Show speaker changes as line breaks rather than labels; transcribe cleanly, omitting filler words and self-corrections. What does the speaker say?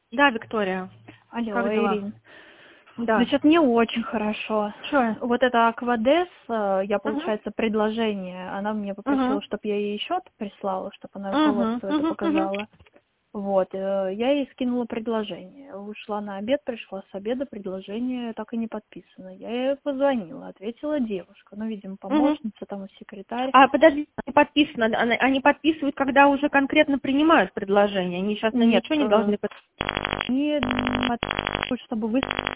Да, Виктория.
Алло,
Как дела?
Ирин.
Да.
Значит, не очень хорошо.
Что?
Вот это Аквадес, я,
Угу.
получается, предложение, она мне попросила,
Угу.
чтобы я ей счет прислала, чтобы она
Угу.
руководству это
Угу. Угу.
показала. Вот, я ей скинула предложение. Ушла на обед, пришла с обеда, предложение так и не подписано. Я ей позвонила, ответила девушка, ну, видимо,
Угу.
помощница, там, и секретарь.
А подожди, не подписано. Они подписывают, когда уже конкретно принимают предложение. Они сейчас на
Нет,
ничего не должны подписывать.
не подписывают, чтобы вы